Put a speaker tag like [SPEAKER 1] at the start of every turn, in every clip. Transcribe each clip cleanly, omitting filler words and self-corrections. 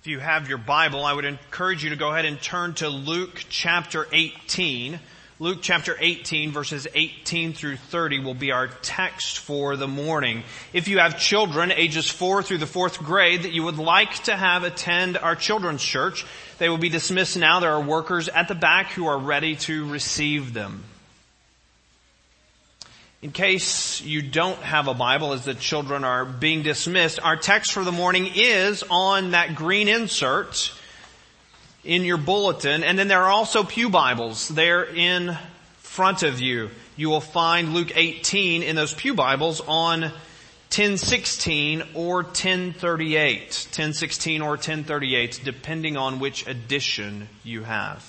[SPEAKER 1] If you have your Bible, I would encourage you to go ahead and turn to Luke chapter 18. Luke chapter 18 verses 18 through 30 will be our text for the morning. If you have children ages 4 through the 4th grade that you would like to have attend our children's church, they will be dismissed now. There are workers at the back who are ready to receive them. In case you don't have a Bible as the children are being dismissed, our text for the morning is on that green insert in your bulletin. And then there are also pew Bibles there in front of you. You will find Luke 18 in those pew Bibles on 1016 or 1038. 1016 or 1038, depending on which edition you have.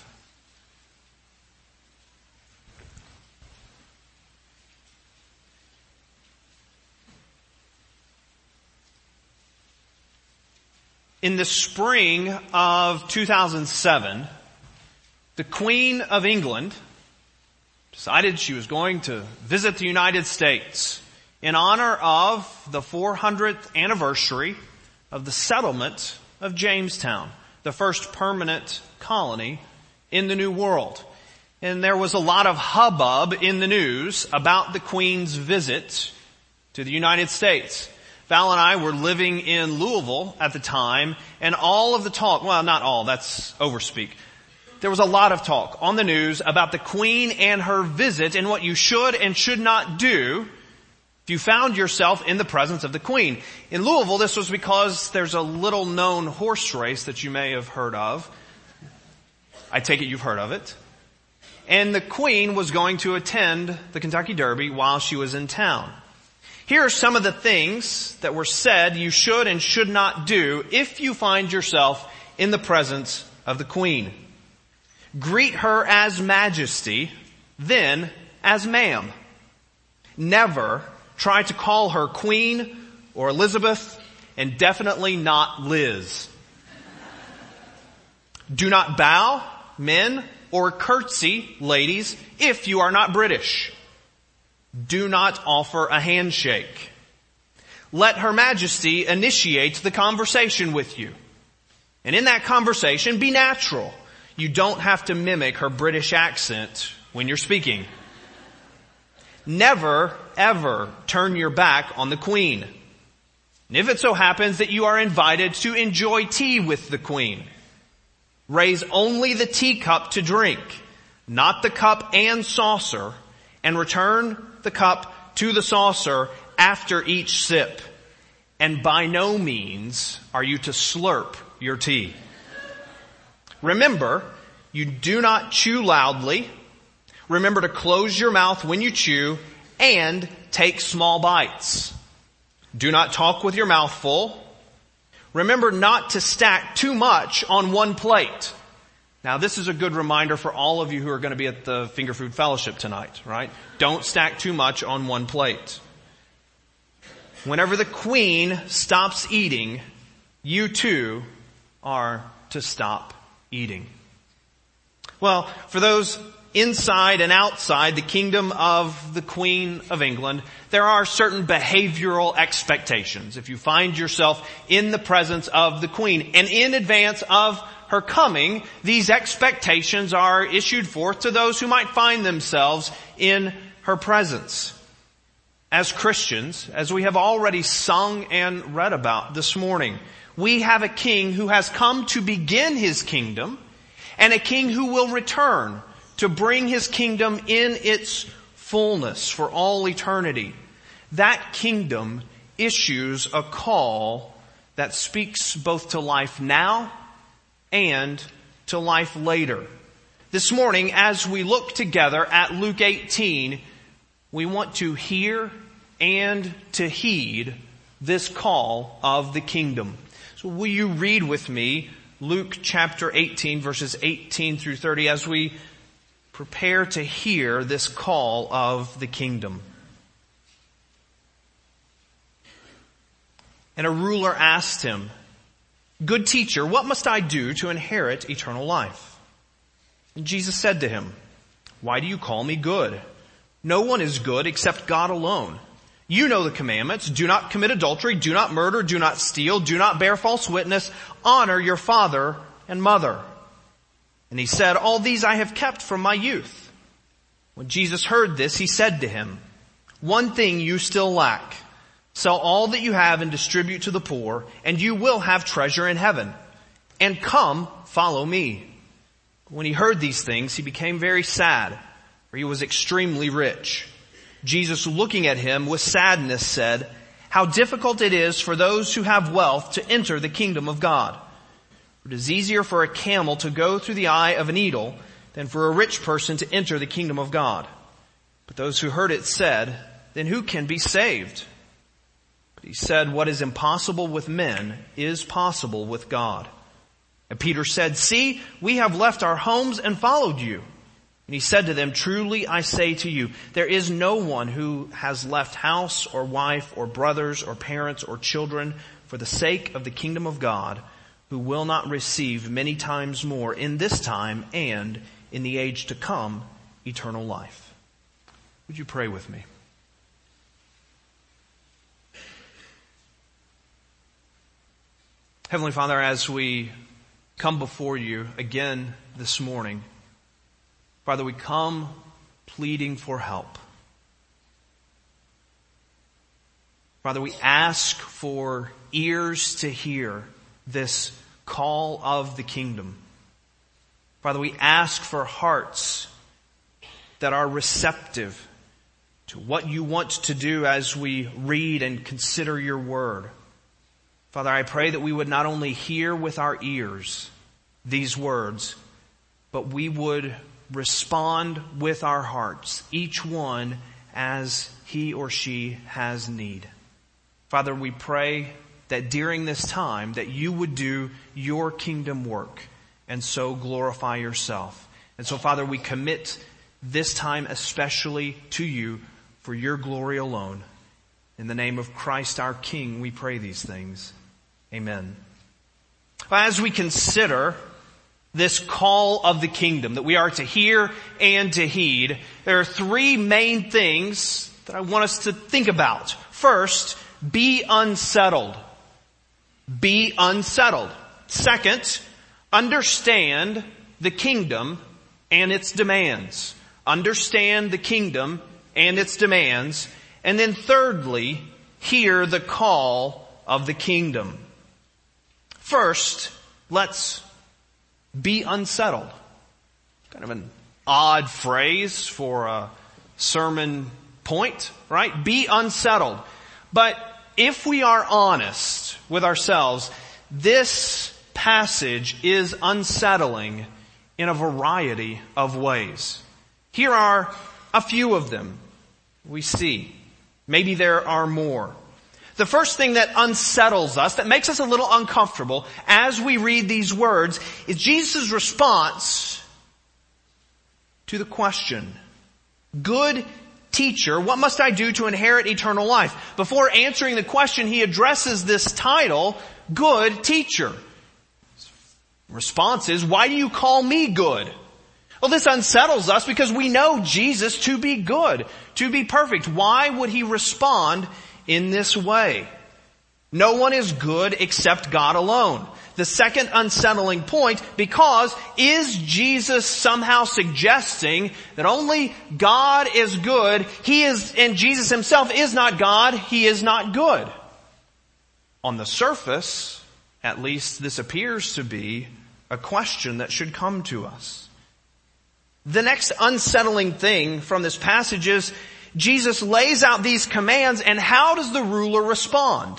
[SPEAKER 1] In the spring of 2007, the Queen of England decided she was going to visit the United States in honor of the 400th anniversary of the settlement of Jamestown, the first permanent colony in the New World. And there was a lot of hubbub in the news about the Queen's visit to the United States. Val and I were living in Louisville at the time, and all of the talk, well, not all, that's overspeak. There was a lot of talk on the news about the Queen and her visit and what you should and should not do if you found yourself in the presence of the Queen. In Louisville, this was because there's a little known horse race that you may have heard of. I take it you've heard of it. And the Queen was going to attend the Kentucky Derby while she was in town. Here are some of the things that were said you should and should not do if you find yourself in the presence of the Queen. Greet her as Majesty, then as Ma'am. Never try to call her Queen or Elizabeth, and definitely not Liz. Do not bow, men, or curtsy, ladies, if you are not British. Do not offer a handshake. Let Her Majesty initiate the conversation with you. And in that conversation, be natural. You don't have to mimic her British accent when you're speaking. Never, ever turn your back on the Queen. And if it so happens that you are invited to enjoy tea with the Queen, raise only the teacup to drink, not the cup and saucer, and return the cup to the saucer after each sip. And by no means are you to slurp your tea. Remember, you do not chew loudly. Remember to close your mouth when you chew and take small bites. Do not talk with your mouth full. Remember not to stack too much on one plate. Now, this is a good reminder for all of you who are going to be at the Finger Food Fellowship tonight, right? Don't stack too much on one plate. Whenever the Queen stops eating, you too are to stop eating. Well, for those inside and outside the kingdom of the Queen of England, there are certain behavioral expectations. If you find yourself in the presence of the Queen and in advance of her coming, these expectations are issued forth to those who might find themselves in her presence. As Christians, as we have already sung and read about this morning, we have a king who has come to begin his kingdom and a king who will return to bring his kingdom in its fullness for all eternity. That kingdom issues a call that speaks both to life now and to life later. This morning, as we look together at Luke 18, we want to hear and to heed this call of the kingdom. So will you read with me Luke chapter 18, verses 18 through 30, as we prepare to hear this call of the kingdom. And a ruler asked him, "Good teacher, what must I do to inherit eternal life?" And Jesus said to him, "Why do you call me good? No one is good except God alone. You know the commandments. Do not commit adultery. Do not murder. Do not steal. Do not bear false witness. Honor your father and mother." And he said, "All these I have kept from my youth." When Jesus heard this, he said to him, "One thing you still lack. Sell all that you have and distribute to the poor, and you will have treasure in heaven. And come, follow me." When he heard these things, he became very sad, for he was extremely rich. Jesus, looking at him with sadness, said, "How difficult it is for those who have wealth to enter the kingdom of God. It is easier for a camel to go through the eye of a needle than for a rich person to enter the kingdom of God." But those who heard it said, "Then who can be saved?" But he said, "What is impossible with men is possible with God." And Peter said, "See, we have left our homes and followed you." And he said to them, "Truly I say to you, there is no one who has left house or wife or brothers or parents or children for the sake of the kingdom of God who will not receive many times more in this time and in the age to come eternal life." Would you pray with me? Heavenly Father, as we come before you again this morning, Father, we come pleading for help. Father, we ask for ears to hear this call of the kingdom. Father, we ask for hearts that are receptive to what you want to do as we read and consider your word. Father, I pray that we would not only hear with our ears these words, but we would respond with our hearts, each one as he or she has need. Father, we pray that during this time that you would do your kingdom work and so glorify yourself. And so, Father, we commit this time especially to you for your glory alone. In the name of Christ our King, we pray these things. Amen. As we consider this call of the kingdom that we are to hear and to heed, there are three main things that I want us to think about. First, be unsettled. Be unsettled. Second, understand the kingdom and its demands. Understand the kingdom and its demands. And then thirdly, hear the call of the kingdom. First, let's be unsettled. Kind of an odd phrase for a sermon point, right? Be unsettled. But if we are honest with ourselves, this passage is unsettling in a variety of ways. Here are a few of them we see. Maybe there are more. The first thing that unsettles us, that makes us a little uncomfortable as we read these words, is Jesus' response to the question, "Good teacher, what must I do to inherit eternal life?" Before answering the question, he addresses this title, "Good teacher." Response is, "Why do you call me good?" Well, this unsettles us because we know Jesus to be good, to be perfect. Why would he respond in this way? No one is good except God alone. The second unsettling point, because is Jesus somehow suggesting that only God is good, and Jesus himself is not God, he is not good? On the surface, at least this appears to be a question that should come to us. The next unsettling thing from this passage is Jesus lays out these commands, and how does the ruler respond?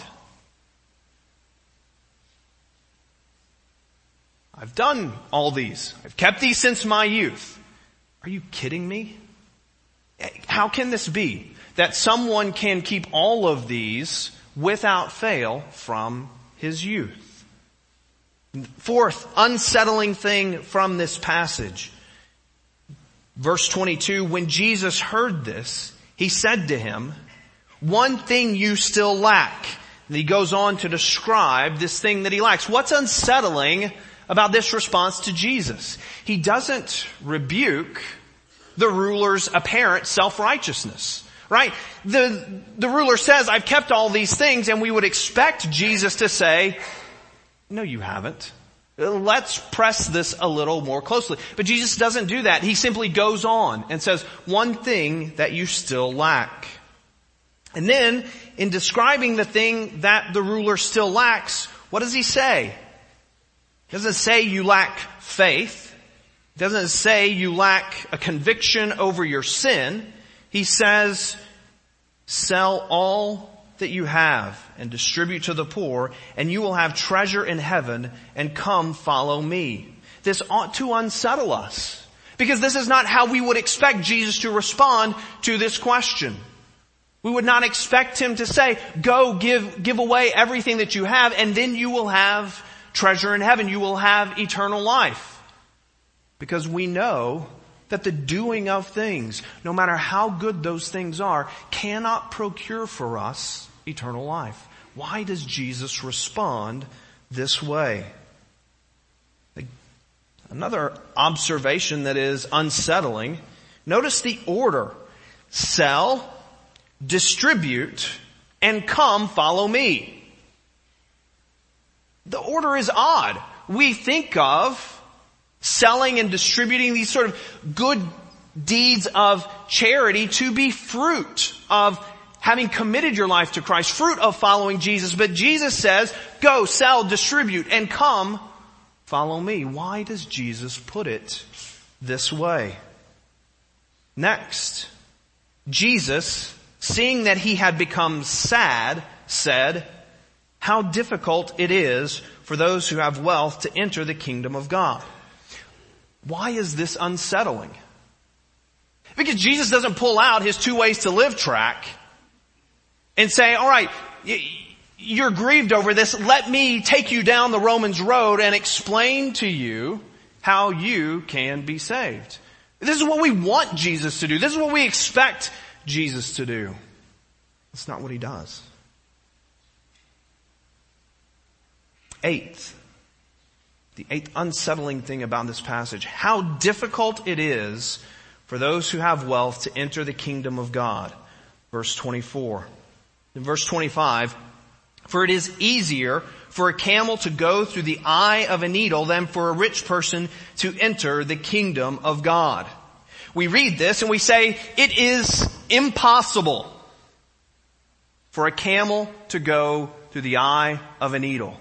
[SPEAKER 1] I've done all these. I've kept these since my youth. Are you kidding me? How can this be that someone can keep all of these without fail from his youth? Fourth unsettling thing from this passage. Verse 22, when Jesus heard this, he said to him, "One thing you still lack." And he goes on to describe this thing that he lacks. What's unsettling about this response to Jesus? He doesn't rebuke the ruler's apparent self-righteousness. Right? The ruler says, I've kept all these things, and we would expect Jesus to say, no, you haven't. Let's press this a little more closely. But Jesus doesn't do that. He simply goes on and says, one thing that you still lack. And then, in describing the thing that the ruler still lacks, what does he say? He doesn't say you lack faith. He doesn't say you lack a conviction over your sin. He says, sell all that you have and distribute to the poor, and you will have treasure in heaven, and come follow me. This ought to unsettle us, because this is not how we would expect Jesus to respond to this question. We would not expect him to say, go give away everything that you have, and then you will have treasure in heaven. You will have eternal life. Because we know that the doing of things, no matter how good those things are, cannot procure for us eternal life. Why does Jesus respond this way? Another observation that is unsettling. Notice the order. Sell, distribute, and come follow me. The order is odd. We think of selling and distributing these sort of good deeds of charity to be fruit of having committed your life to Christ, fruit of following Jesus. But Jesus says, go, sell, distribute, and come follow me. Why does Jesus put it this way? Next, Jesus, seeing that he had become sad, said, how difficult it is for those who have wealth to enter the kingdom of God. Why is this unsettling? Because Jesus doesn't pull out his 2 ways to live track and say, all right, you're grieved over this. Let me take you down the Romans road and explain to you how you can be saved. This is what we want Jesus to do. This is what we expect Jesus to do. That's not what he does. The eighth unsettling thing about this passage, how difficult it is for those who have wealth to enter the kingdom of God. Verse 24. In verse 25, for it is easier for a camel to go through the eye of a needle than for a rich person to enter the kingdom of God. We read this and we say, it is impossible for a camel to go through the eye of a needle.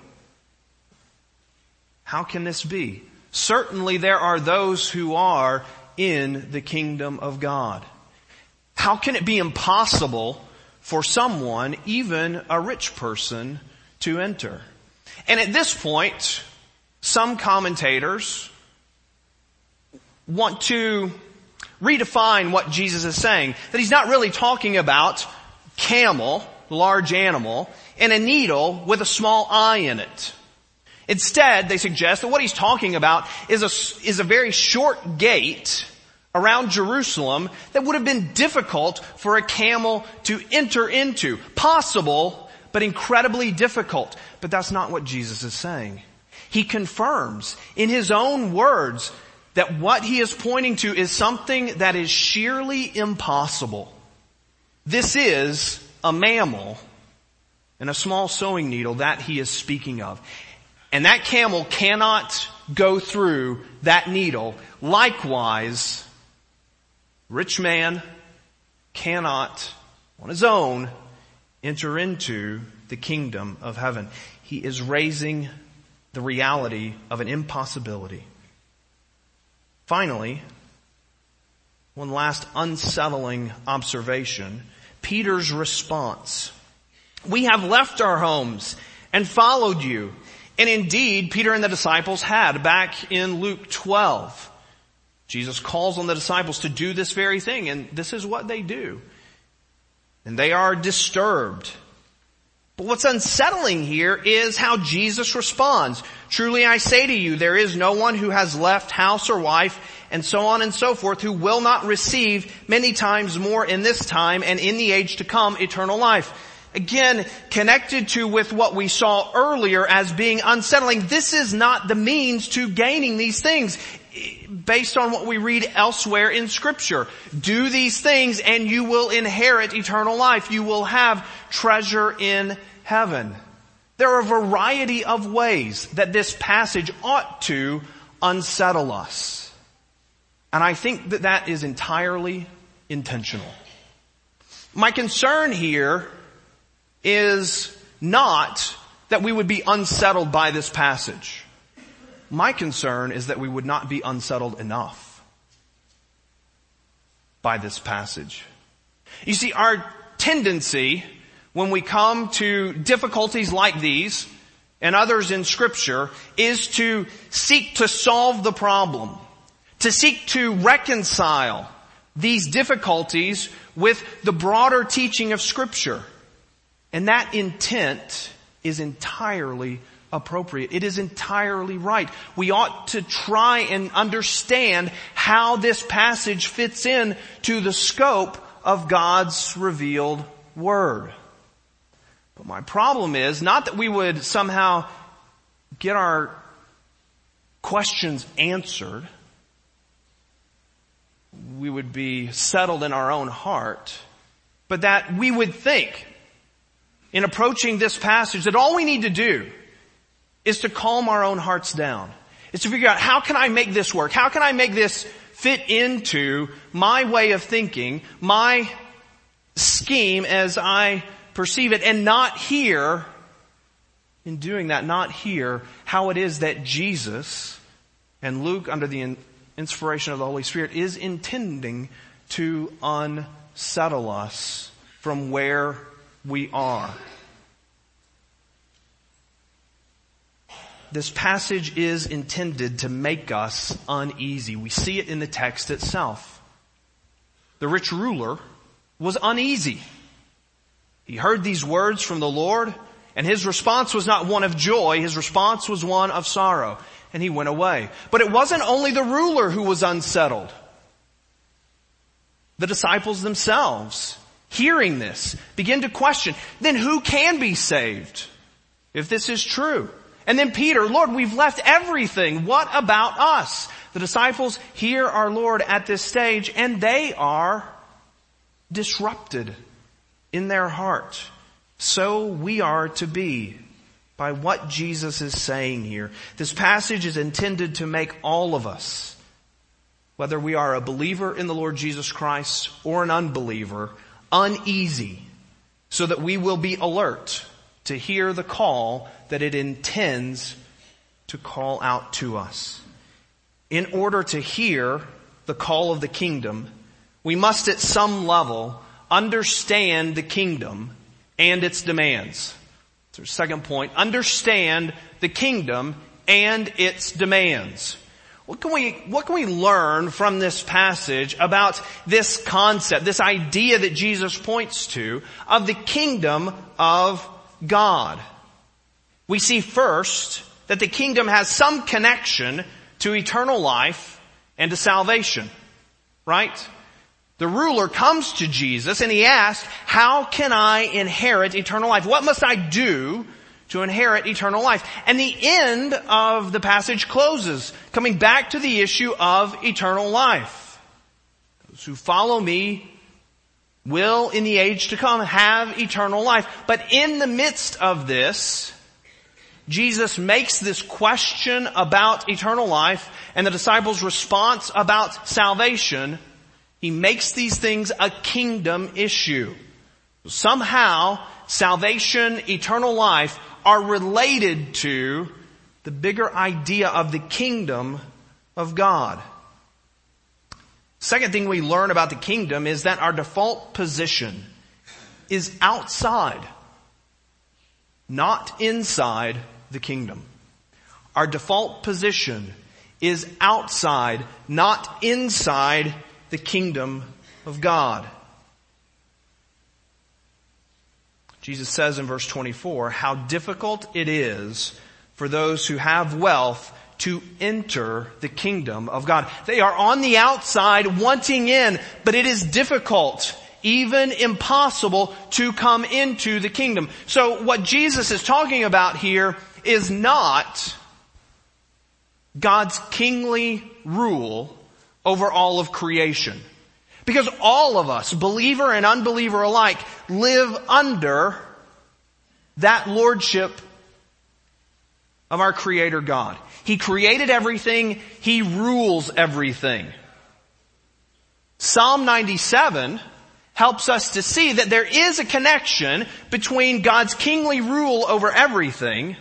[SPEAKER 1] How can this be? Certainly there are those who are in the kingdom of God. How can it be impossible for someone, even a rich person, to enter? And at this point, some commentators want to redefine what Jesus is saying. That he's not really talking about camel, large animal, and a needle with a small eye in it. Instead, they suggest that what he's talking about is a very short gate around Jerusalem that would have been difficult for a camel to enter into. Possible, but incredibly difficult. But that's not what Jesus is saying. He confirms in his own words that what he is pointing to is something that is sheerly impossible. This is a mammal and a small sewing needle that he is speaking of. And that camel cannot go through that needle. Likewise, rich man cannot, on his own, enter into the kingdom of heaven. He is raising the reality of an impossibility. Finally, one last unsettling observation, Peter's response. We have left our homes and followed you. And indeed, Peter and the disciples had back in Luke 12. Jesus calls on the disciples to do this very thing, and this is what they do. And they are disturbed. But what's unsettling here is how Jesus responds. Truly I say to you, there is no one who has left house or wife, and so on and so forth, who will not receive many times more in this time and in the age to come eternal life. Again, connected to with what we saw earlier as being unsettling, this is not the means to gaining these things. based on what we read elsewhere in Scripture. Do these things and you will inherit eternal life. You will have treasure in heaven. There are a variety of ways that this passage ought to unsettle us. And I think that that is entirely intentional. My concern here is not that we would be unsettled by this passage. My concern is that we would not be unsettled enough by this passage. You see, our tendency when we come to difficulties like these and others in Scripture is to seek to solve the problem, to seek to reconcile these difficulties with the broader teaching of Scripture. And that intent is entirely appropriate. It is entirely right. We ought to try and understand how this passage fits in to the scope of God's revealed Word. But my problem is not that we would somehow get our questions answered. We would be settled in our own heart, but that we would think in approaching this passage that all we need to do is to calm our own hearts down. Is to figure out, how can I make this work? How can I make this fit into my way of thinking, my scheme as I perceive it, and not hear, in doing that, not hear how it is that Jesus and Luke, under the inspiration of the Holy Spirit, is intending to unsettle us from where we are. This passage is intended to make us uneasy. We see it in the text itself. The rich ruler was uneasy. He heard these words from the Lord, and his response was not one of joy. His response was one of sorrow, and he went away. But it wasn't only the ruler who was unsettled. The disciples themselves, hearing this, begin to question, then who can be saved if this is true? And then Peter, Lord, we've left everything. What about us? The disciples hear our Lord at this stage, and they are disrupted in their heart. So we are to be by what Jesus is saying here. This passage is intended to make all of us, whether we are a believer in the Lord Jesus Christ or an unbeliever, uneasy, so that we will be alert to hear the call that it intends to call out to us. In order to hear the call of the kingdom, we must at some level understand the kingdom and its demands. That's our second point. Understand the kingdom and its demands. What can we learn from this passage about this concept, this idea that Jesus points to of the kingdom of God? We see first that the kingdom has some connection to eternal life and to salvation, right? The ruler comes to Jesus and he asks, how can I inherit eternal life? What must I do to inherit eternal life? And the end of the passage closes, coming back to the issue of eternal life. Those who follow me will in the age to come have eternal life. But in the midst of this, Jesus makes this question about eternal life and the disciples' response about salvation. He makes these things a kingdom issue. Somehow, salvation, eternal life are related to the bigger idea of the kingdom of God. Second thing we learn about the kingdom is that our default position is outside, not inside the kingdom. Our default position is outside, not inside the kingdom of God. Jesus says in verse 24, how difficult it is for those who have wealth to enter the kingdom of God. They are on the outside wanting in, but it is difficult, even impossible, to come into the kingdom. So what Jesus is talking about here is not God's kingly rule over all of creation. Because all of us, believer and unbeliever alike, live under that lordship of our Creator God. He created everything. He rules everything. Psalm 97 helps us to see that there is a connection between God's kingly rule over everything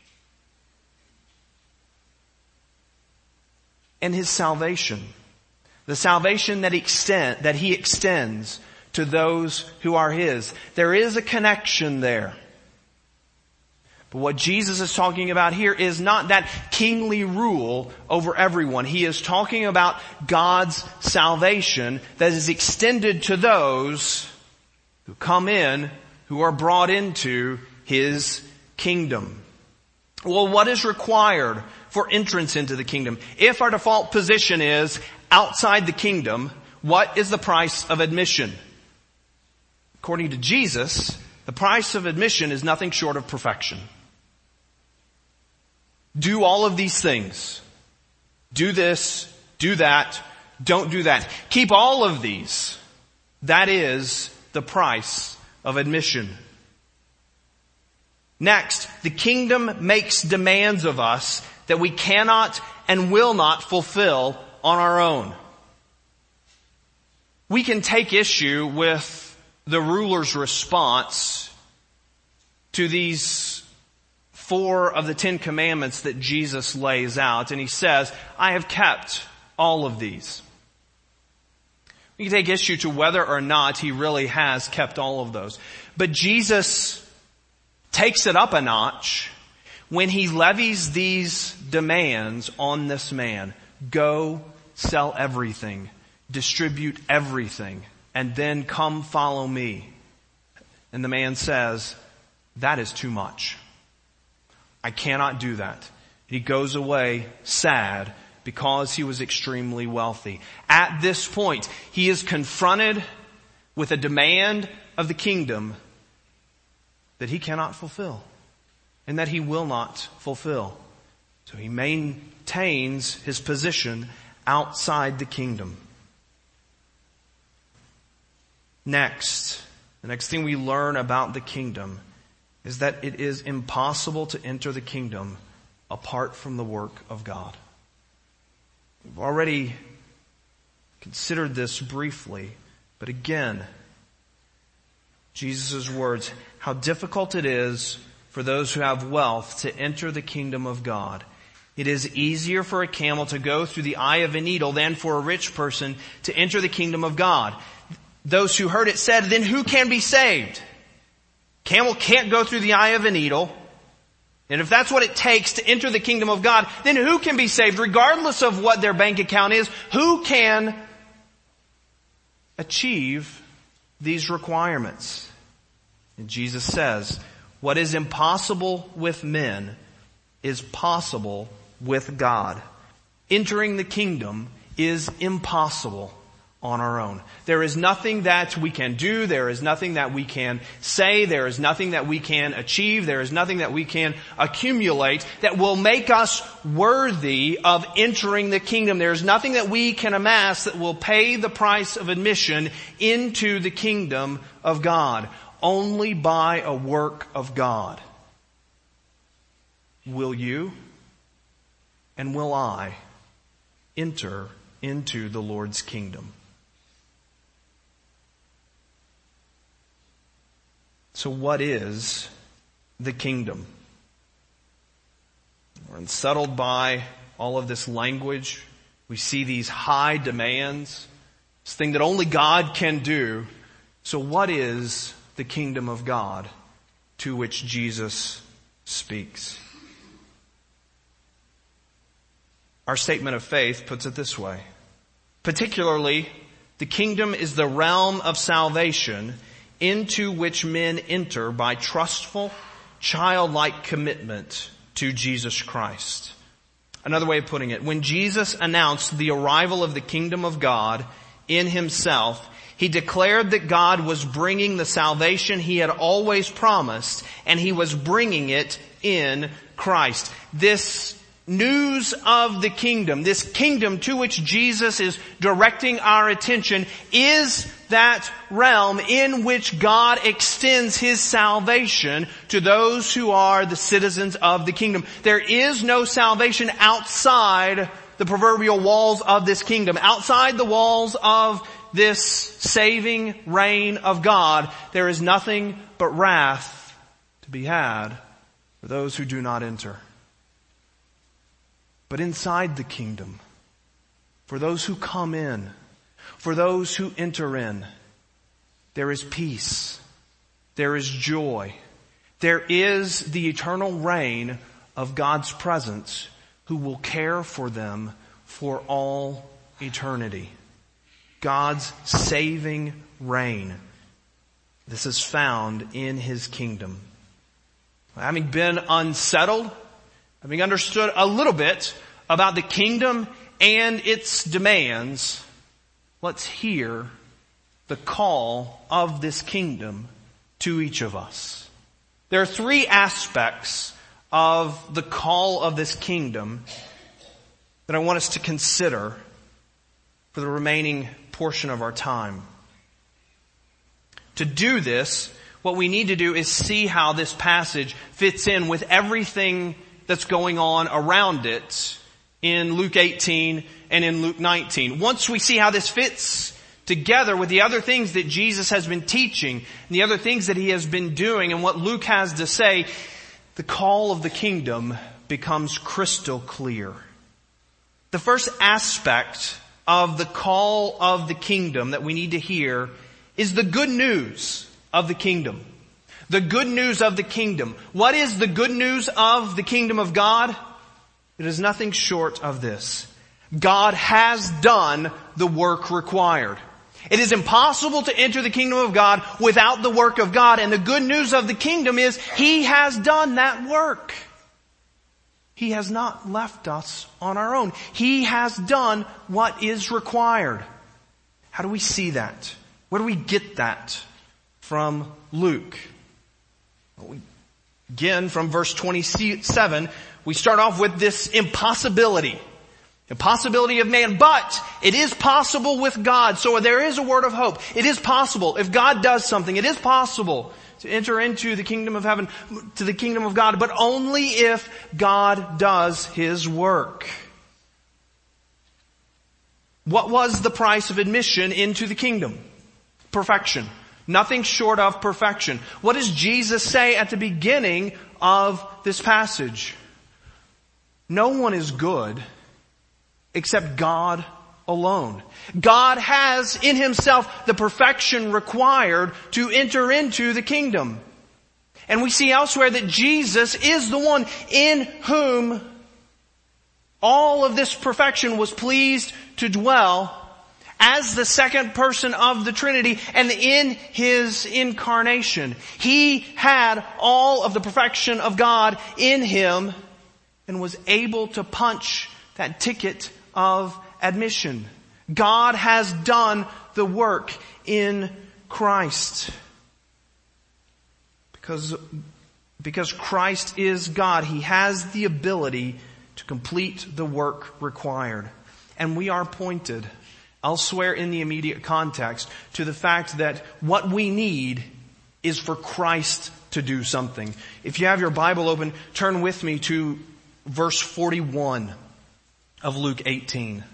[SPEAKER 1] and His salvation. The salvation that He extends to those who are His. There is a connection there. But what Jesus is talking about here is not that kingly rule over everyone. He is talking about God's salvation that is extended to those who come in, who are brought into His kingdom. Well, what is required for entrance into the kingdom? If our default position is outside the kingdom, what is the price of admission? According to Jesus, the price of admission is nothing short of perfection. Do all of these things. Do this, do that, don't do that. Keep all of these. That is the price of admission. Next, the kingdom makes demands of us that we cannot and will not fulfill on our own. We can take issue with the ruler's response to these 4 of the 10 commandments that Jesus lays out. And He says, I have kept all of these. We can take issue to whether or not He really has kept all of those. But Jesus takes it up a notch when He levies these demands on this man. Go, sell everything, distribute everything, and then come follow me. And the man says, that is too much. I cannot do that. He goes away sad because he was extremely wealthy. At this point, he is confronted with a demand of the kingdom that he cannot fulfill and that he will not fulfill. So he maintains his position outside the kingdom. Next, the next thing we learn about the kingdom is that it is impossible to enter the kingdom apart from the work of God. We've already considered this briefly, but again, Jesus' words, how difficult it is for those who have wealth to enter the kingdom of God. It is easier for a camel to go through the eye of a needle than for a rich person to enter the kingdom of God. Those who heard it said, then who can be saved? Camel can't go through the eye of a needle. And if that's what it takes to enter the kingdom of God, then who can be saved? Regardless of what their bank account is, who can achieve these requirements? And Jesus says, what is impossible with men is possible with God. Entering the kingdom is impossible on our own. There is nothing that we can do. There is nothing that we can say. There is nothing that we can achieve. There is nothing that we can accumulate that will make us worthy of entering the kingdom. There is nothing that we can amass that will pay the price of admission into the kingdom of God. Only by a work of God will you and will I enter into the Lord's kingdom. So what is the kingdom? We're unsettled by all of this language. We see these high demands, this thing that only God can do. So what is the kingdom of God to which Jesus speaks? Our statement of faith puts it this way. Particularly, the kingdom is the realm of salvation into which men enter by trustful, childlike commitment to Jesus Christ. Another way of putting it, when Jesus announced the arrival of the kingdom of God in Himself, He declared that God was bringing the salvation He had always promised, and He was bringing it in Christ. This news of the kingdom, this kingdom to which Jesus is directing our attention, is that realm in which God extends His salvation to those who are the citizens of the kingdom. There is no salvation outside the proverbial walls of this kingdom. Outside the walls of this saving reign of God, there is nothing but wrath to be had for those who do not enter. But inside the kingdom, for those who come in, for those who enter in, there is peace, there is joy, there is the eternal reign of God's presence who will care for them for all eternity. God's saving reign. This is found in His kingdom. Having been unsettled, having understood a little bit about the kingdom and its demands, let's hear the call of this kingdom to each of us. There are three aspects of the call of this kingdom that I want us to consider for the remaining portion of our time. To do this, what we need to do is see how this passage fits in with everything that's going on around it in Luke 18 and in Luke 19. Once we see how this fits together with the other things that Jesus has been teaching and the other things that He has been doing and what Luke has to say, the call of the kingdom becomes crystal clear. The first aspect of the call of the kingdom that we need to hear is the good news of the kingdom. The good news of the kingdom. What is the good news of the kingdom of God? It is nothing short of this. God has done the work required. It is impossible to enter the kingdom of God without the work of God. And the good news of the kingdom is He has done that work. He has not left us on our own. He has done what is required. How do we see that? Where do we get that from Luke? Again, from verse 27, we start off with this impossibility. Impossibility of man, but it is possible with God. So there is a word of hope. It is possible. If God does something, it is possible to enter into the kingdom of heaven, to the kingdom of God, but only if God does His work. What was the price of admission into the kingdom? Perfection. Nothing short of perfection. What does Jesus say at the beginning of this passage? No one is good except God alone. God has in Himself the perfection required to enter into the kingdom. And we see elsewhere that Jesus is the one in whom all of this perfection was pleased to dwell as the second person of the Trinity, and in His incarnation. He had all of the perfection of God in Him and was able to punch that ticket of admission. God has done the work in Christ. Because Christ is God, He has the ability to complete the work required. And we are pointed elsewhere in the immediate context to the fact that what we need is for Christ to do something. If you have your Bible open, turn with me to verse 41 of Luke 18.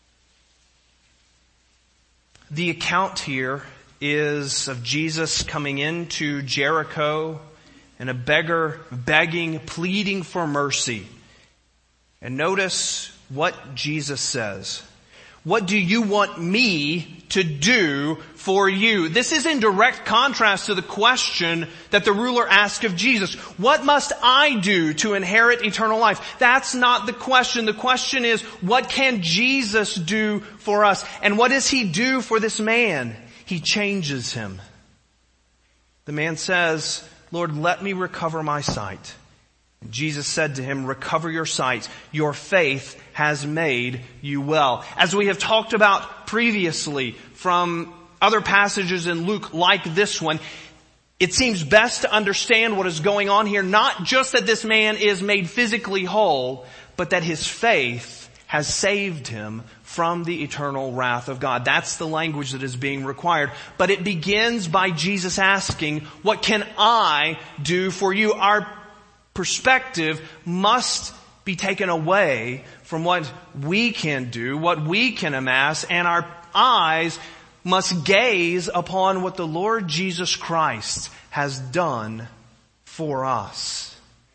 [SPEAKER 1] The account here is of Jesus coming into Jericho and a beggar begging, pleading for mercy. And notice what Jesus says. What do you want me to do for you? This is in direct contrast to the question that the ruler asked of Jesus. What must I do to inherit eternal life? That's not the question. The question is, what can Jesus do for us? And what does He do for this man? He changes him. The man says, Lord, let me recover my sight. And Jesus said to him, recover your sight. Your faith has made you well. As we have talked about previously from other passages in Luke like this one, it seems best to understand what is going on here. Not just that this man is made physically whole, but that his faith has saved him from the eternal wrath of God. That's the language that is being required. But it begins by Jesus asking, what can I do for you? Our perspective must be taken away from what we can do, what we can amass, and our eyes must gaze upon what the Lord Jesus Christ has done for us.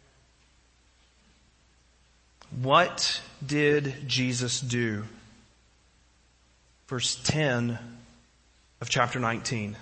[SPEAKER 1] What did Jesus do? Verse 10 of chapter 19.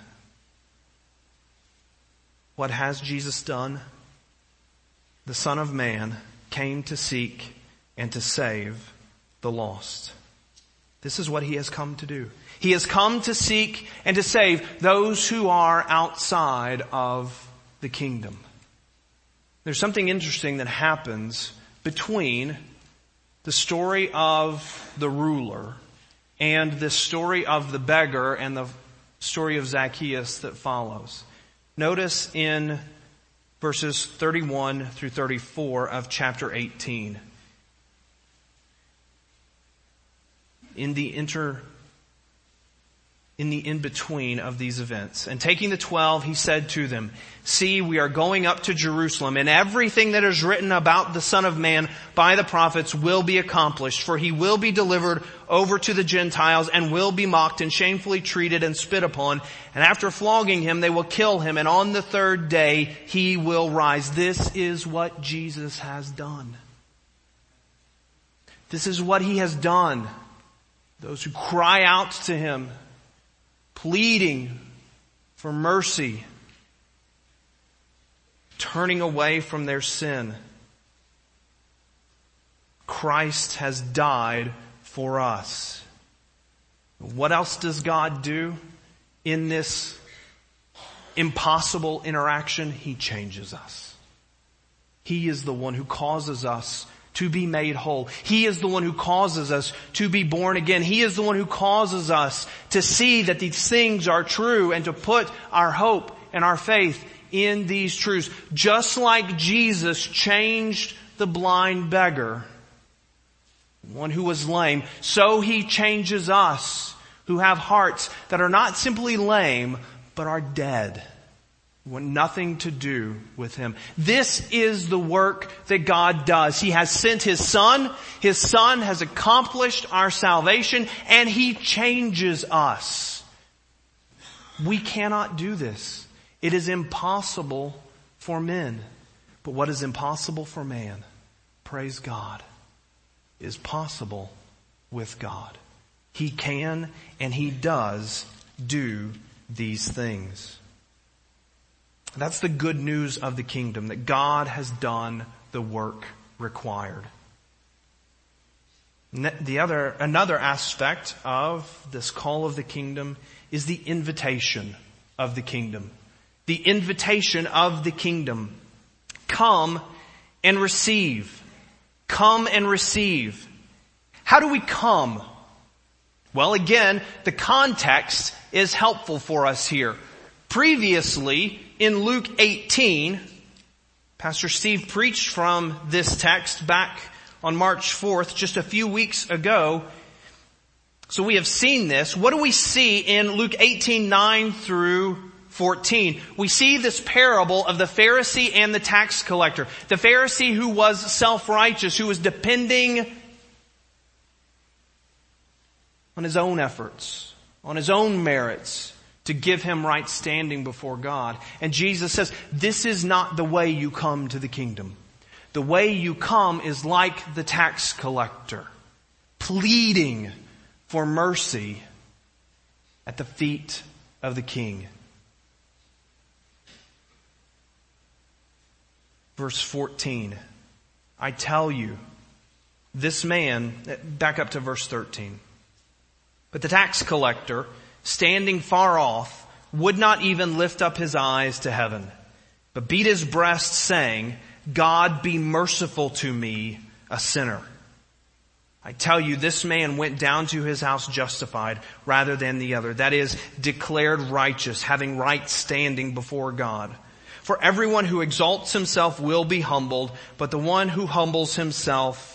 [SPEAKER 1] What has Jesus done? The Son of Man came to seek and to save the lost. This is what he has come to do. He has come to seek and to save those who are outside of the kingdom. There's something interesting that happens between the story of the ruler and the story of the beggar and the story of Zacchaeus that follows. Notice in verses 31 through 34 of chapter 18. In the in-between of these events. And taking the 12, he said to them, see, we are going up to Jerusalem, and everything that is written about the Son of Man by the prophets will be accomplished, for he will be delivered over to the Gentiles and will be mocked and shamefully treated and spit upon. And after flogging him, they will kill him, and on the third day he will rise. This is what Jesus has done. This is what he has done. Those who cry out to him, pleading for mercy, turning away from their sin. Christ has died for us. What else does God do in this impossible interaction? He changes us. He is the one who causes us to be made whole. He is the one who causes us to be born again. He is the one who causes us to see that these things are true and to put our hope and our faith in these truths. Just like Jesus changed the blind beggar, one who was lame, so he changes us who have hearts that are not simply lame, but are dead. Want nothing to do with him. This is the work that God does. He has sent his Son. His Son has accomplished our salvation, and he changes us. We cannot do this. It is impossible for men. But what is impossible for man, praise God, is possible with God. He can and he does do these things. That's the good news of the kingdom, that God has done the work required. Another aspect of this call of the kingdom is the invitation of the kingdom. The invitation of the kingdom. Come and receive. Come and receive. How do we come? Well, again, the context is helpful for us here. Previously, in Luke 18, Pastor Steve preached from this text back on March 4th, just a few weeks ago. So we have seen this. What do we see in Luke 18, 9 through 14? We see this parable of the Pharisee and the tax collector. The Pharisee who was self-righteous, who was depending on his own efforts, on his own merits, to give him right standing before God. And Jesus says, this is not the way you come to the kingdom. The way you come is like the tax collector, pleading for mercy at the feet of the king. Verse 14, I tell you, this man, back up to verse 13. But the tax collector, standing far off, would not even lift up his eyes to heaven, but beat his breast, saying, God, be merciful to me, a sinner. I tell you, this man went down to his house justified rather than the other. That is, declared righteous, having right standing before God. For everyone who exalts himself will be humbled, but the one who humbles himself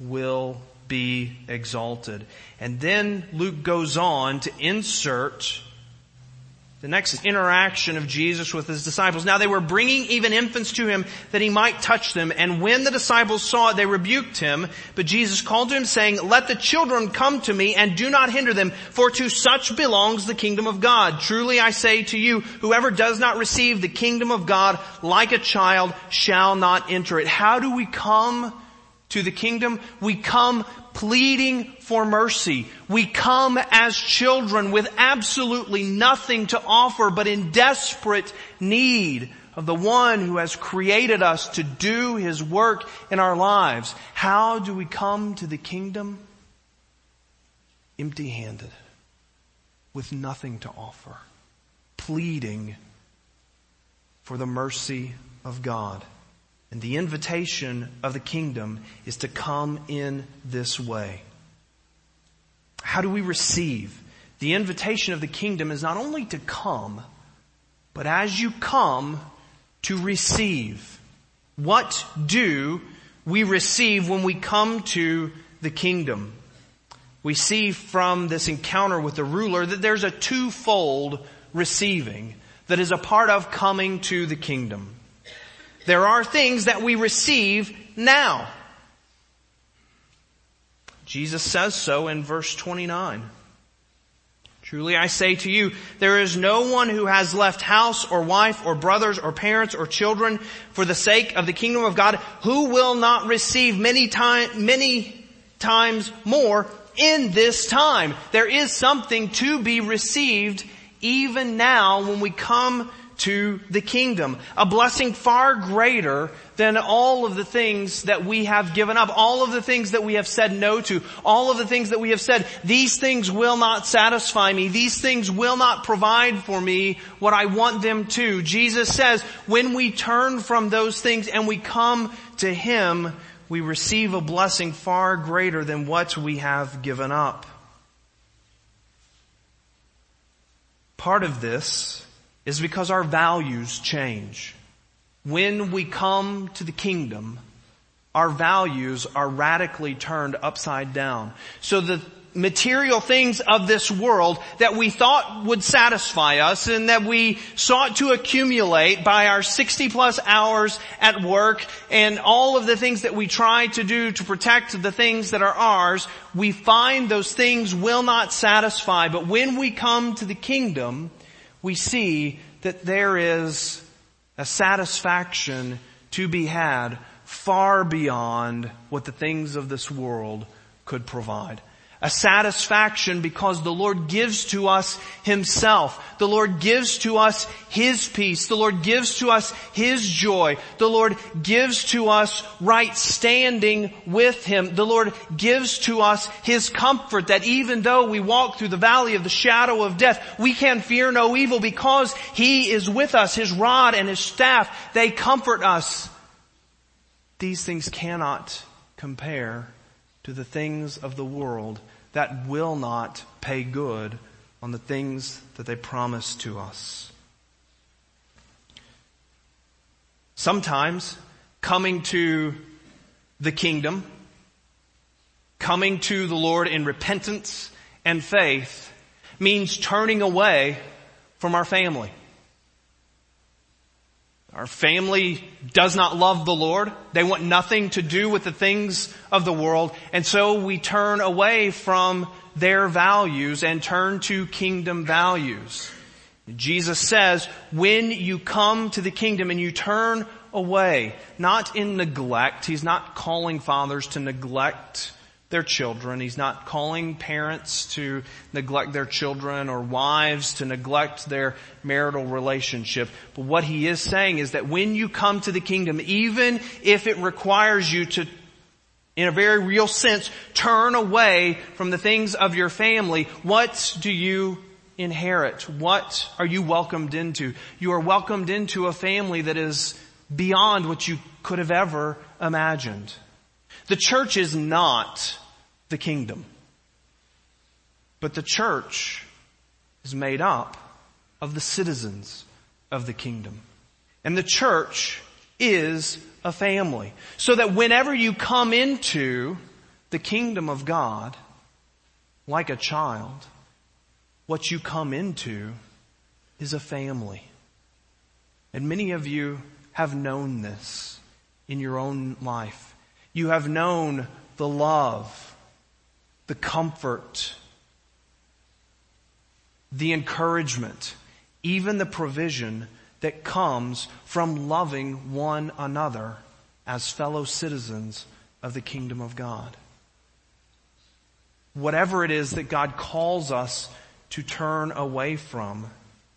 [SPEAKER 1] will be exalted. And then Luke goes on to insert the next interaction of Jesus with his disciples. Now they were bringing even infants to him that he might touch them. And when the disciples saw it, they rebuked him. But Jesus called to him saying, "Let the children come to me and do not hinder them, for to such belongs the kingdom of God. Truly I say to you, whoever does not receive the kingdom of God like a child shall not enter it." How do we come to the kingdom? We come pleading for mercy. We come as children with absolutely nothing to offer, but in desperate need of the one who has created us to do his work in our lives. How do we come to the kingdom? Empty-handed, with nothing to offer, pleading for the mercy of God. And the invitation of the kingdom is to come in this way. How do we receive? The invitation of the kingdom is not only to come, but as you come, to receive. What do we receive when we come to the kingdom? We see from this encounter with the ruler that there's a twofold receiving that is a part of coming to the kingdom. There are things that we receive now. Jesus says so in verse 29. "Truly I say to you, there is no one who has left house or wife or brothers or parents or children for the sake of the kingdom of God who will not receive many times more in this time." There is something to be received even now when we come to the kingdom. A blessing far greater than all of the things that we have given up. All of the things that we have said no to. All of the things that we have said, these things will not satisfy me. These things will not provide for me what I want them to. Jesus says, when we turn from those things and we come to him, we receive a blessing far greater than what we have given up. Part of this is because our values change. When we come to the kingdom, our values are radically turned upside down. So the material things of this world that we thought would satisfy us and that we sought to accumulate by our 60 plus hours at work and all of the things that we try to do to protect the things that are ours, we find those things will not satisfy. But when we come to the kingdom, we see that there is a satisfaction to be had far beyond what the things of this world could provide. A satisfaction because the Lord gives to us himself. The Lord gives to us his peace. The Lord gives to us his joy. The Lord gives to us right standing with him. The Lord gives to us his comfort that even though we walk through the valley of the shadow of death, we can fear no evil because he is with us. His rod and his staff, they comfort us. These things cannot compare to the things of the world that will not pay good on the things that they promise to us. Sometimes coming to the kingdom, coming to the Lord in repentance and faith means turning away from our family. Our family does not love the Lord. They want nothing to do with the things of the world. And so we turn away from their values and turn to kingdom values. Jesus says, when you come to the kingdom and you turn away, not in neglect. He's not calling fathers to neglect their children. He's not calling parents to neglect their children or wives to neglect their marital relationship. But what he is saying is that when you come to the kingdom, even if it requires you to, in a very real sense, turn away from the things of your family, what do you inherit? What are you welcomed into? You are welcomed into a family that is beyond what you could have ever imagined. The church is not the kingdom, but the church is made up of the citizens of the kingdom. And the church is a family. So that whenever you come into
[SPEAKER 2] the kingdom of God, like a child, what you come into is a family. And many of you have known this in your own life. You have known the love, the comfort, the encouragement, even the provision that comes from loving one another as fellow citizens of the kingdom of God. Whatever it is that God calls us to turn away from,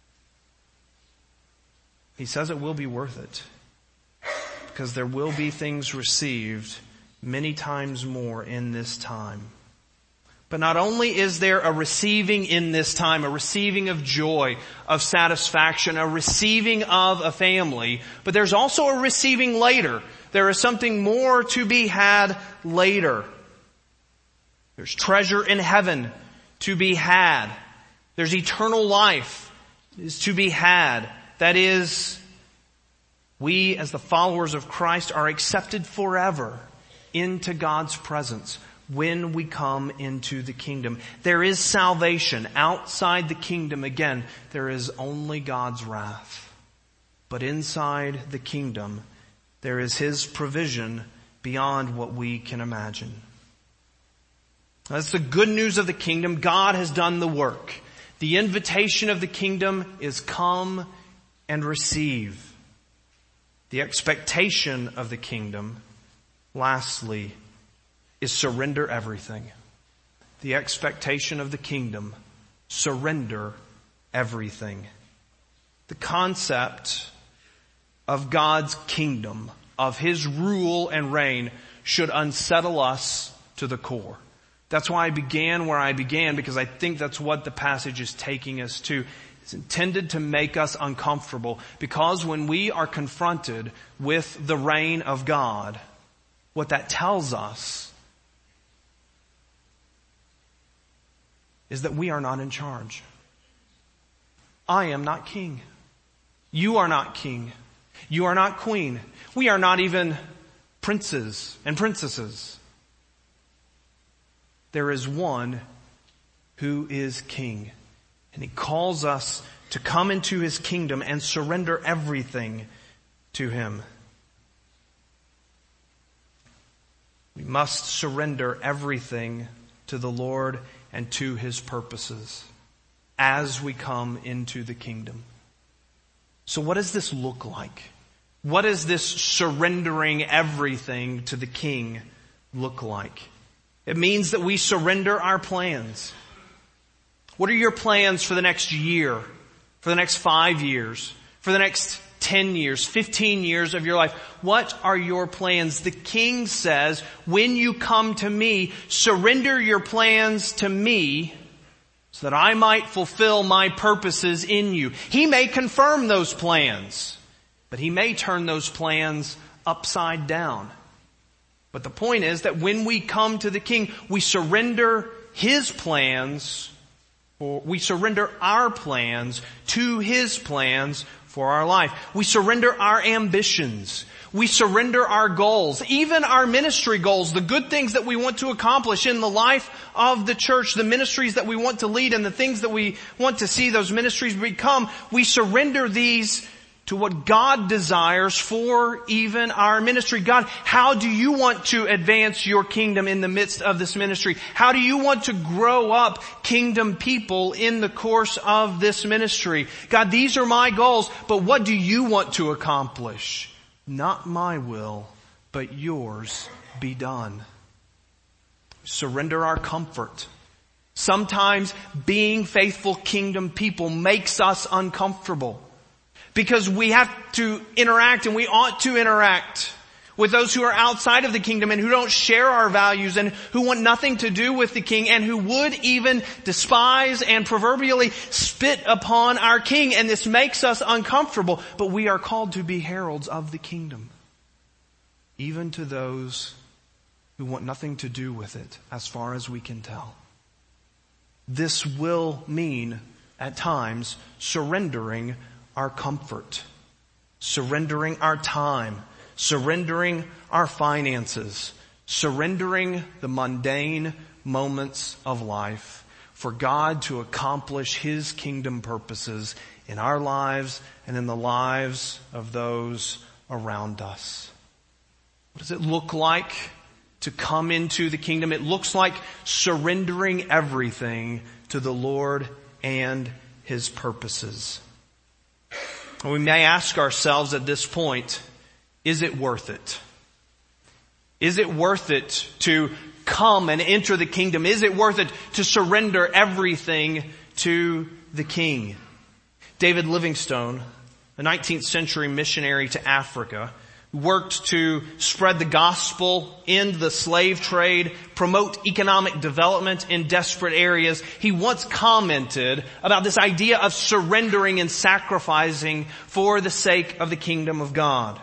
[SPEAKER 2] He says it will be worth it, because there will be things received many times more in this time. But not only is there a receiving in this time, a receiving of joy, of satisfaction, a receiving of a family, but there's also a receiving later. There is something more to be had later. There's treasure in heaven to be had. There's eternal life is to be had. That is, we as the followers of Christ are accepted forever into God's presence when we come into the kingdom. There is salvation outside the kingdom. Again, there is only God's wrath. But inside the kingdom, there is His provision beyond what we can imagine. That's the good news of the kingdom. God has done the work. The invitation of the kingdom is come and receive. The expectation of the kingdom, lastly, is surrender everything. The expectation of the kingdom, surrender everything. The concept of God's kingdom, of His rule and reign, should unsettle us to the core. That's why I began where I began, because I think that's what the passage is taking us to. It's intended to make us uncomfortable, because when we are confronted with the reign of God, what that tells us is that we are not in charge. I am not king. You are not king. You are not queen. We are not even princes and princesses. There is one who is king, and He calls us to come into His kingdom and surrender everything to Him. We must surrender everything to the Lord and to His purposes as we come into the kingdom. So what does this look like? What does this surrendering everything to the King look like? It means that we surrender our plans. What are your plans for the next year, for the next 5 years, for the next 10 years, 15 years of your life? What are your plans? The King says, when you come to me, surrender your plans to me so that I might fulfill my purposes in you. He may confirm those plans, but He may turn those plans upside down. But the point is that when we come to the King, we surrender His plans, or we surrender our plans to His plans for our life. We surrender our ambitions. We surrender our goals, even our ministry goals, the good things that we want to accomplish in the life of the church, the ministries that we want to lead and the things that we want to see those ministries become. We surrender these to what God desires for even our ministry. God, how do you want to advance your kingdom in the midst of this ministry? How do you want to grow up kingdom people in the course of this ministry? God, these are my goals, but what do you want to accomplish? Not my will, but yours be done. Surrender our comfort. Sometimes being faithful kingdom people makes us uncomfortable, because we have to interact, and we ought to interact with those who are outside of the kingdom and who don't share our values and who want nothing to do with the King and who would even despise and proverbially spit upon our King. And this makes us uncomfortable, but we are called to be heralds of the kingdom, even to those who want nothing to do with it, as far as we can tell. This will mean, at times, surrendering our comfort, surrendering our time, surrendering our finances, surrendering the mundane moments of life for God to accomplish His kingdom purposes in our lives and in the lives of those around us. What does it look like to come into the kingdom? It looks like surrendering everything to the Lord and His purposes. And we may ask ourselves at this point, is it worth it? Is it worth it to come and enter the kingdom? Is it worth it to surrender everything to the King? David Livingstone, a 19th century missionary to Africa, worked to spread the gospel, end the slave trade, promote economic development in desperate areas. He once commented about this idea of surrendering and sacrificing for the sake of the kingdom of God,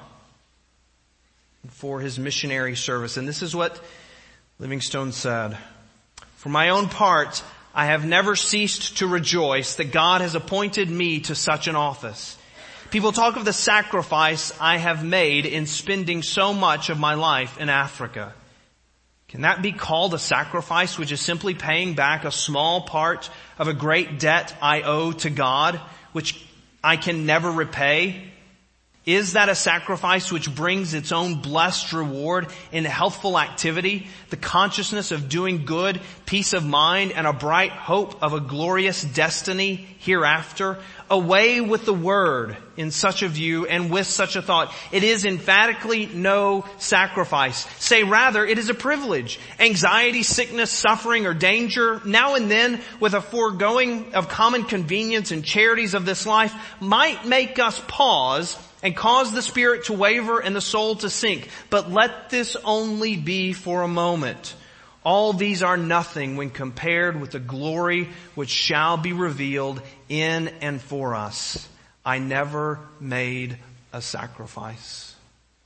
[SPEAKER 2] for his missionary service. And this is what Livingstone said: "For my own part, I have never ceased to rejoice that God has appointed me to such an office. People talk of the sacrifice I have made in spending so much of my life in Africa. Can that be called a sacrifice, which is simply paying back a small part of a great debt I owe to God, which I can never repay? Is that a sacrifice which brings its own blessed reward in healthful activity, the consciousness of doing good, peace of mind, and a bright hope of a glorious destiny hereafter? Away with the word in such a view and with such a thought. It is emphatically no sacrifice. Say rather, it is a privilege. Anxiety, sickness, suffering, or danger, now and then with a foregoing of common convenience and charities of this life, might make us pause and cause the spirit to waver and the soul to sink. But let this only be for a moment. All these are nothing when compared with the glory which shall be revealed in and for us. I never made a sacrifice."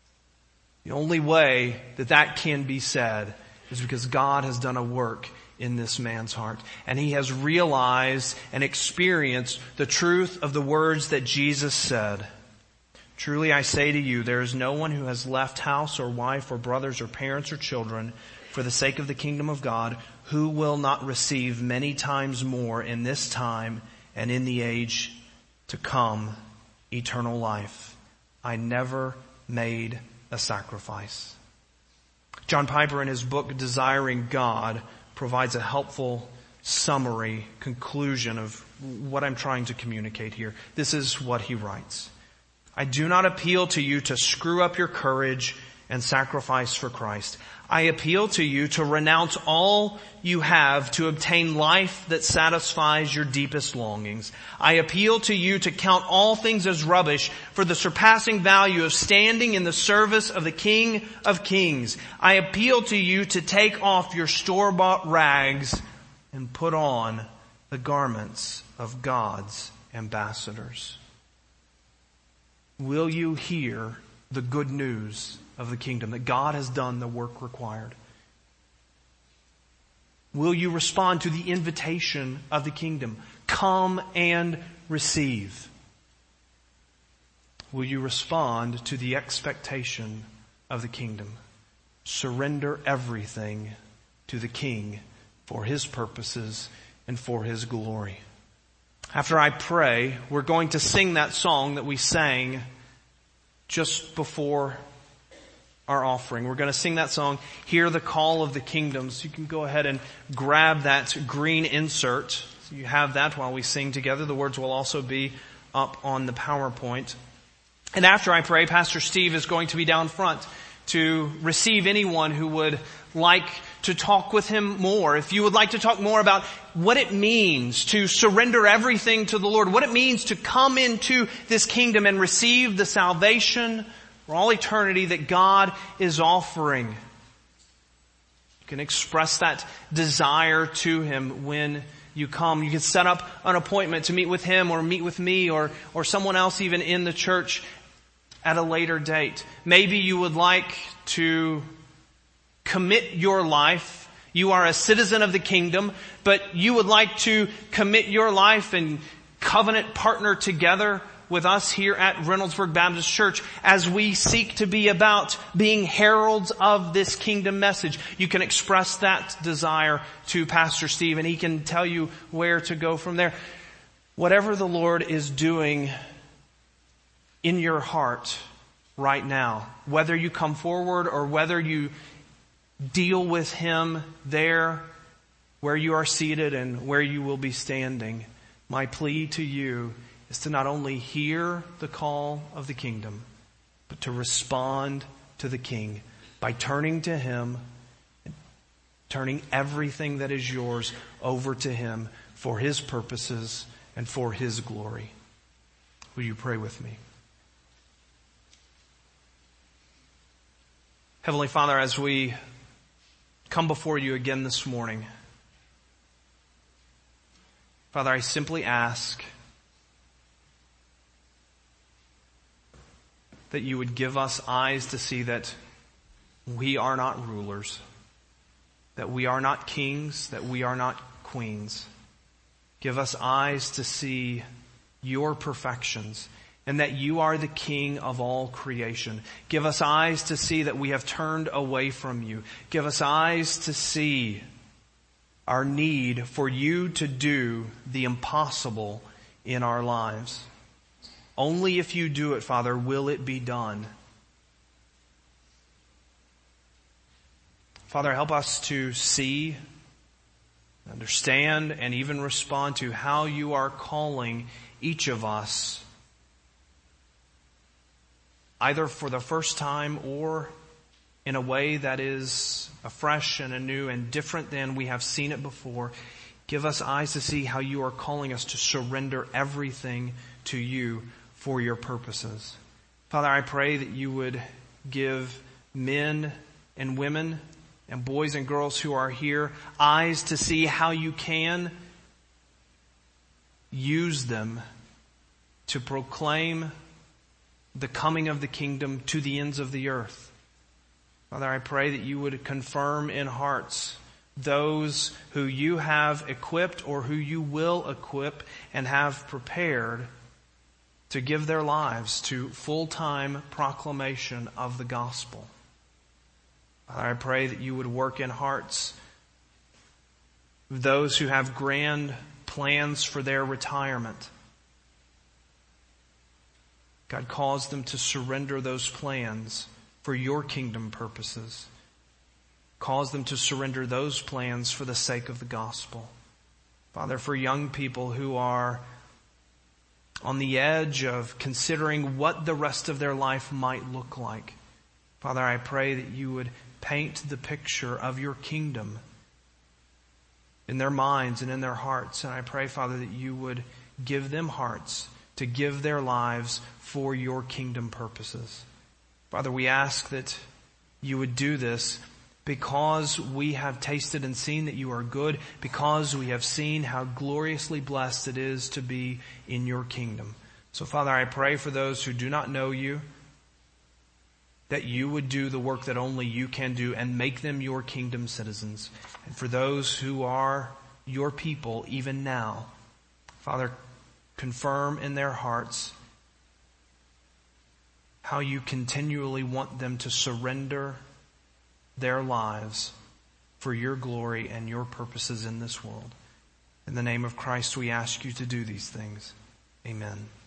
[SPEAKER 2] The only way that that can be said is because God has done a work in this man's heart, and he has realized and experienced the truth of the words that Jesus said. "Truly I say to you, there is no one who has left house or wife or brothers or parents or children for the sake of the kingdom of God who will not receive many times more in this time and in the age to come eternal life. I never made a sacrifice." John Piper, in his book Desiring God, provides a helpful summary conclusion of what I'm trying to communicate here. This is what he writes: "I do not appeal to you to screw up your courage and sacrifice for Christ. I appeal to you to renounce all you have to obtain life that satisfies your deepest longings. I appeal to you to count all things as rubbish for the surpassing value of standing in the service of the King of Kings. I appeal to you to take off your store-bought rags and put on the garments of God's ambassadors." Will you hear the good news of the kingdom, that God has done the work required? Will you respond to the invitation of the kingdom? Come and receive. Will you respond to the expectation of the kingdom? Surrender everything to the King for His purposes and for His glory. After I pray, we're going to sing that song that we sang just before our offering. We're going to sing that song, "Hear the Call of the Kingdom." So you can go ahead and grab that green insert. So you have that while we sing together. The words will also be up on the PowerPoint. And after I pray, Pastor Steve is going to be down front to receive anyone who would like to talk with him more. If you would like to talk more about what it means to surrender everything to the Lord, what it means to come into this kingdom and receive the salvation for all eternity that God is offering, you can express that desire to Him when you come. You can set up an appointment to meet with Him or meet with me or someone else even in the church at a later date. Maybe you would like to commit your life. You are a citizen of the kingdom, but you would like to commit your life and covenant partner together with us here at Reynoldsburg Baptist Church as we seek to be about being heralds of this kingdom message. You can express that desire to Pastor Steve and he can tell you where to go from there. Whatever the Lord is doing in your heart right now, whether you come forward or whether you deal with Him there where you are seated and where you will be standing, my plea to you is to not only hear the call of the kingdom, but to respond to the King by turning to Him, turning everything that is yours over to Him for His purposes and for His glory. Will you pray with me? Heavenly Father, as we come before you again this morning, Father, I simply ask that you would give us eyes to see that we are not rulers, that we are not kings, that we are not queens. Give us eyes to see your perfections and that you are the King of all creation. Give us eyes to see that we have turned away from you. Give us eyes to see our need for you to do the impossible in our lives. Only if you do it, Father, will it be done. Father, help us to see, understand, and even respond to how you are calling each of us, either for the first time or in a way that is afresh and anew and different than we have seen it before. Give us eyes to see how you are calling us to surrender everything to you for your purposes. Father, I pray that you would give men and women and boys and girls who are here eyes to see how you can use them to proclaim the coming of the kingdom to the ends of the earth. Father, I pray that you would confirm in hearts those who you have equipped or who you will equip and have prepared to give their lives to full-time proclamation of the gospel. Father, I pray that you would work in hearts of those who have grand plans for their retirement. God, cause them to surrender those plans for your kingdom purposes. Cause them to surrender those plans for the sake of the gospel. Father, for young people who are on the edge of considering what the rest of their life might look like, Father, I pray that you would paint the picture of your kingdom in their minds and in their hearts. And I pray, Father, that you would give them hearts to give their lives for your kingdom purposes. Father, we ask that you would do this because we have tasted and seen that you are good, because we have seen how gloriously blessed it is to be in your kingdom. So, Father, I pray for those who do not know you, that you would do the work that only you can do and make them your kingdom citizens. And for those who are your people even now, Father, confirm in their hearts how you continually want them to surrender their lives for your glory and your purposes in this world. In the name of Christ, we ask you to do these things. Amen.